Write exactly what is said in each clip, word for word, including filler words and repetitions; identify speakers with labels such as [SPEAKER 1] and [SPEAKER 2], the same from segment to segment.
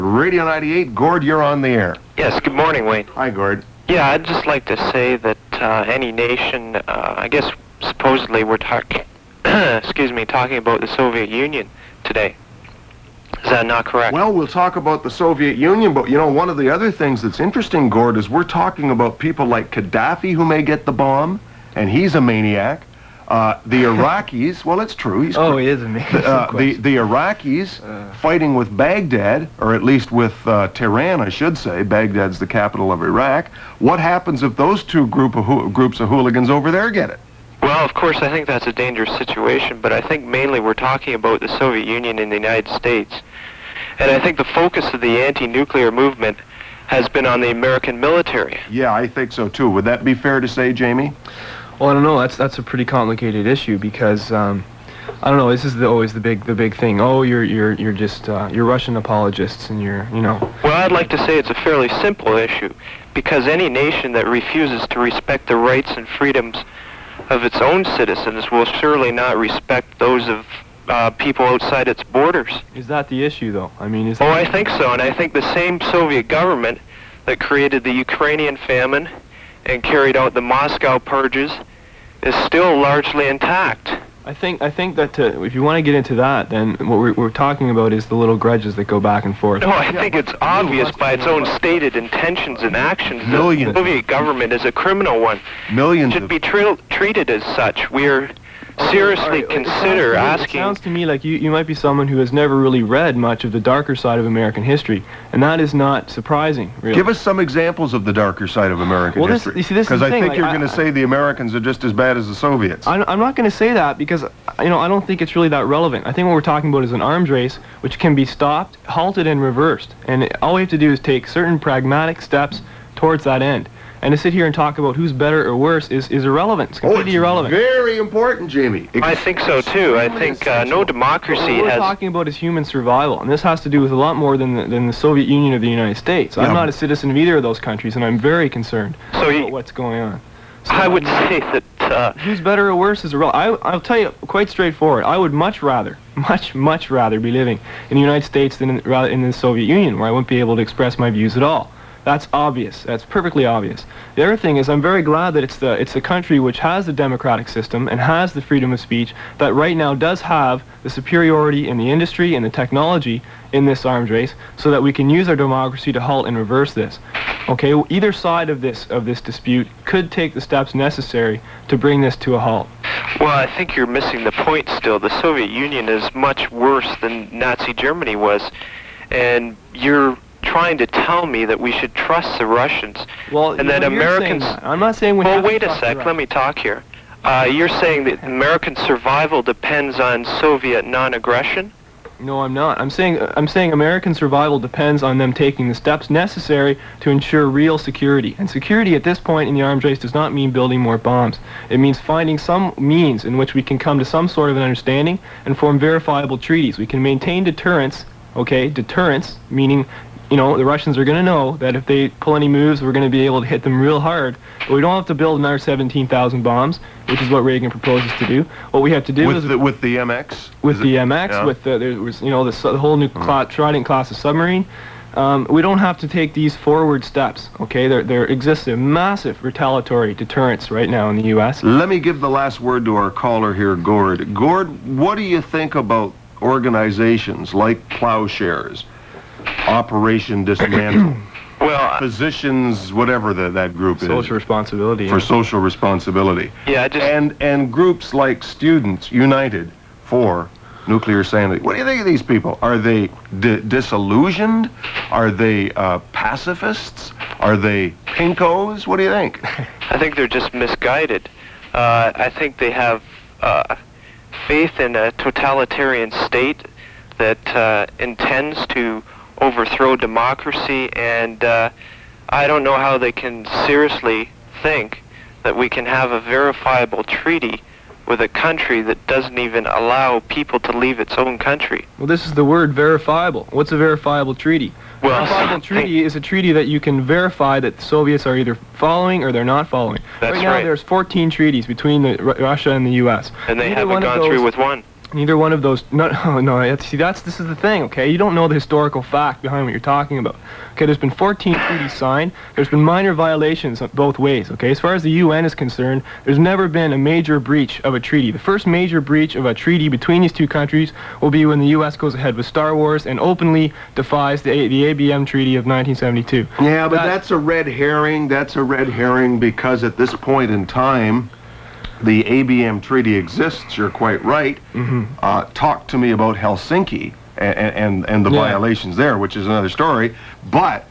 [SPEAKER 1] Radio ninety-eight, Gord, you're on the air.
[SPEAKER 2] Yes, good morning, Wayne.
[SPEAKER 1] Hi, Gord.
[SPEAKER 2] Yeah, I'd just like to say that uh, any nation, uh, I guess supposedly we're talking, excuse me, talking about the Soviet Union today. Is that not correct?
[SPEAKER 1] Well, we'll talk about the Soviet Union, but you know, one of the other things that's interesting, Gord, is we're talking about people like Gaddafi who may get the bomb, and he's a maniac. Uh, the Iraqis, well, it's true. He's
[SPEAKER 3] oh, he is a maniac.
[SPEAKER 1] Uh, the, the Iraqis uh. fighting with Baghdad, or at least with uh, Tehran, I should say. Baghdad's the capital of Iraq. What happens if those two group of ho groups of hooligans over there get it?
[SPEAKER 2] Well, of course, I think that's a dangerous situation, but I think mainly we're talking about the Soviet Union and the United States. And I think the focus of the anti-nuclear movement has been on the American military.
[SPEAKER 1] Yeah, I think so, too. Would that be fair to say, Jamie?
[SPEAKER 3] Well, I don't know. That's that's a pretty complicated issue because um, I don't know. This is the, always the big the big thing. Oh, you're you're you're just uh, you're Russian apologists, and you're you know.
[SPEAKER 2] Well, I'd like to say it's a fairly simple issue, because any nation that refuses to respect the rights and freedoms of its own citizens will surely not respect those of uh, people outside its borders.
[SPEAKER 3] Is that the issue, though? I mean, is that
[SPEAKER 2] oh, I think so, and I think the same Soviet government that created the Ukrainian famine and carried out the Moscow purges is still largely intact.
[SPEAKER 3] I think I think that to, if you want to get into that, then what we're, we're talking about is the little grudges that go back and forth.
[SPEAKER 2] No, I think it's obvious by its own stated intentions and actions that the Soviet government is a criminal one.
[SPEAKER 1] Millions
[SPEAKER 2] should be tre treated as such. We're seriously
[SPEAKER 3] okay,
[SPEAKER 2] consider
[SPEAKER 3] it
[SPEAKER 2] asking...
[SPEAKER 3] It sounds to me like you, you might be someone who has never really read much of the darker side of American history, and that is not surprising, really.
[SPEAKER 1] Give us some examples of the darker side of American
[SPEAKER 3] well, this,
[SPEAKER 1] history.
[SPEAKER 3] You see, this is
[SPEAKER 1] Because
[SPEAKER 3] the
[SPEAKER 1] I
[SPEAKER 3] thing,
[SPEAKER 1] think
[SPEAKER 3] like,
[SPEAKER 1] you're
[SPEAKER 3] I,
[SPEAKER 1] going to say the Americans are just as bad as the Soviets.
[SPEAKER 3] I'm, I'm not going to say that because, you know, I don't think it's really that relevant. I think what we're talking about is an arms race which can be stopped, halted, and reversed. And all we have to do is take certain pragmatic steps towards that end. And to sit here and talk about who's better or worse is, is irrelevant. It's completely
[SPEAKER 1] oh, it's
[SPEAKER 3] irrelevant.
[SPEAKER 1] Very important, Jamie. It's
[SPEAKER 2] I think so too. I think uh, no democracy
[SPEAKER 3] what we're
[SPEAKER 2] has...
[SPEAKER 3] What we're talking about is human survival, and this has to do with a lot more than the, than the Soviet Union or the United States.
[SPEAKER 1] Yeah.
[SPEAKER 3] I'm not a citizen of either of those countries, and I'm very concerned
[SPEAKER 2] so
[SPEAKER 3] about
[SPEAKER 2] you,
[SPEAKER 3] what's going on. So
[SPEAKER 2] I would say that... Uh,
[SPEAKER 3] who's better or worse is irrelevant. I'll tell you quite straightforward. I would much rather, much, much rather be living in the United States than in, rather in the Soviet Union, where I wouldn't be able to express my views at all. That's obvious. That's perfectly obvious. The other thing is I'm very glad that it's the it's a country which has the democratic system and has the freedom of speech that right now does have the superiority in the industry and the technology in this arms race so that we can use our democracy to halt and reverse this. Okay, either side of this of this dispute could take the steps necessary to bring this to a halt.
[SPEAKER 2] Well, I think you're missing the point still. The Soviet Union is much worse than Nazi Germany was, and you're trying to tell me that we should trust the Russians,
[SPEAKER 3] well,
[SPEAKER 2] and that Americans...
[SPEAKER 3] That. I'm not saying we
[SPEAKER 2] well,
[SPEAKER 3] have
[SPEAKER 2] wait
[SPEAKER 3] to
[SPEAKER 2] a
[SPEAKER 3] trust
[SPEAKER 2] sec, let me talk here. Uh, you're saying that American survival depends on Soviet non-aggression?
[SPEAKER 3] No, I'm not. I'm saying I'm saying American survival depends on them taking the steps necessary to ensure real security. And security at this point in the arms race does not mean building more bombs. It means finding some means in which we can come to some sort of an understanding and form verifiable treaties. We can maintain deterrence, okay, deterrence, meaning, you know, the Russians are going to know that if they pull any moves, we're going to be able to hit them real hard. But we don't have to build another seventeen thousand bombs, which is what Reagan proposes to do. What we have to do
[SPEAKER 1] with
[SPEAKER 3] is...
[SPEAKER 1] The, with the M X?
[SPEAKER 3] With
[SPEAKER 1] is
[SPEAKER 3] the
[SPEAKER 1] it,
[SPEAKER 3] M X,
[SPEAKER 1] yeah.
[SPEAKER 3] with the, there was, you know, the, the whole new cl Trident class of submarine. Um, we don't have to take these forward steps, okay? There, there exists a massive retaliatory deterrence right now in the U S
[SPEAKER 1] Let me give the last word to our caller here, Gord. Gord, what do you think about organizations like Plowshares, Operation Dismantle,
[SPEAKER 2] well,
[SPEAKER 1] Physicians, whatever the, that group
[SPEAKER 3] social
[SPEAKER 1] is.
[SPEAKER 3] Social responsibility.
[SPEAKER 1] For
[SPEAKER 3] yeah.
[SPEAKER 1] social responsibility.
[SPEAKER 2] Yeah, I just...
[SPEAKER 1] And, and groups like Students United for Nuclear Sanity. What do you think of these people? Are they di disillusioned? Are they uh, pacifists? Are they pinkos? What do you think?
[SPEAKER 2] I think they're just misguided. Uh, I think they have uh, faith in a totalitarian state that uh, intends to overthrow democracy, and uh, I don't know how they can seriously think that we can have a verifiable treaty with a country that doesn't even allow people to leave its own country.
[SPEAKER 3] Well, this is the word verifiable. What's a verifiable treaty?
[SPEAKER 2] Well,
[SPEAKER 3] a verifiable treaty is a treaty that you can verify that the Soviets are either following or they're not following.
[SPEAKER 2] That's
[SPEAKER 3] right now
[SPEAKER 2] right.
[SPEAKER 3] There's fourteen treaties between the, R Russia and the U S
[SPEAKER 2] And they
[SPEAKER 3] Neither
[SPEAKER 2] haven't
[SPEAKER 3] one of
[SPEAKER 2] gone
[SPEAKER 3] those,
[SPEAKER 2] through with one.
[SPEAKER 3] Neither one of those. No, no, no. that's- See, that's this is the thing. Okay, you don't know the historical fact behind what you're talking about. Okay, there's been fourteen treaties signed. There's been minor violations both ways. Okay, as far as the U N is concerned, there's never been a major breach of a treaty. The first major breach of a treaty between these two countries will be when the U S goes ahead with Star Wars and openly defies the, a the A B M Treaty of nineteen seventy-two.
[SPEAKER 1] Yeah, but
[SPEAKER 3] That-
[SPEAKER 1] that's a red herring. That's a red herring because at this point in time, the A B M treaty exists. You're quite right.
[SPEAKER 3] Mm-hmm.
[SPEAKER 1] Uh, talk to me about Helsinki and and, and the
[SPEAKER 3] Yeah.
[SPEAKER 1] violations there, which is another story. But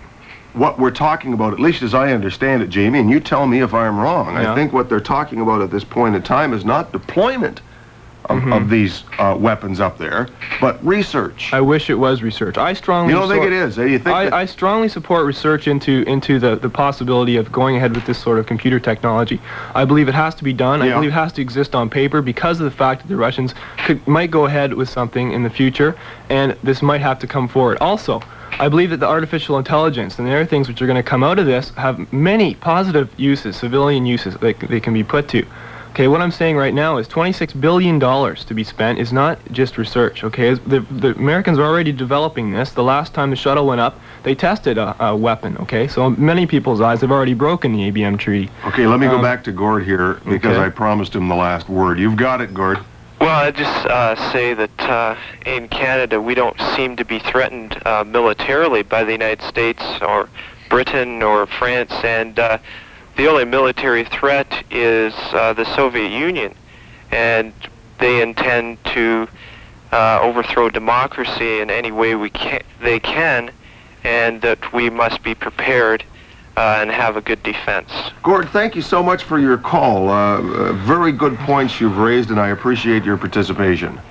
[SPEAKER 1] what we're talking about, at least as I understand it, Jamie, and you tell me if I'm wrong,
[SPEAKER 3] Yeah.
[SPEAKER 1] I think what they're talking about at this point in time is not deployment of,
[SPEAKER 3] Mhm.
[SPEAKER 1] of these uh, weapons up there, but research.
[SPEAKER 3] I wish it was research. I strongly.
[SPEAKER 1] You don't think
[SPEAKER 3] support-
[SPEAKER 1] it is? eh? You think that-
[SPEAKER 3] I, I strongly support research into into the, the possibility of going ahead with this sort of computer technology. I believe it has to be done. I
[SPEAKER 1] Yeah.
[SPEAKER 3] believe it has to exist on paper because of the fact that the Russians could might go ahead with something in the future, and this might have to come forward. Also, I believe that the artificial intelligence and the other things which are going to come out of this have many positive uses, civilian uses that they can be put to. Okay, what I'm saying right now is twenty-six billion dollars to be spent is not just research, okay? The, the Americans are already developing this. The last time the shuttle went up, they tested a, a weapon, okay? So in many people's eyes, they've already broken the A B M treaty.
[SPEAKER 1] Okay, let me go
[SPEAKER 3] Um,
[SPEAKER 1] back to Gord here because
[SPEAKER 3] okay.
[SPEAKER 1] I promised him the last word. You've got it, Gord.
[SPEAKER 2] Well, I just uh, say that uh, in Canada we don't seem to be threatened uh, militarily by the United States or Britain or France, and uh, the only military threat is uh, the Soviet Union, and they intend to uh, overthrow democracy in any way we can, they can, and that we must be prepared uh, and have a good defense.
[SPEAKER 1] Gord, thank you so much for your call. Uh, uh, very good points you've raised, and I appreciate your participation.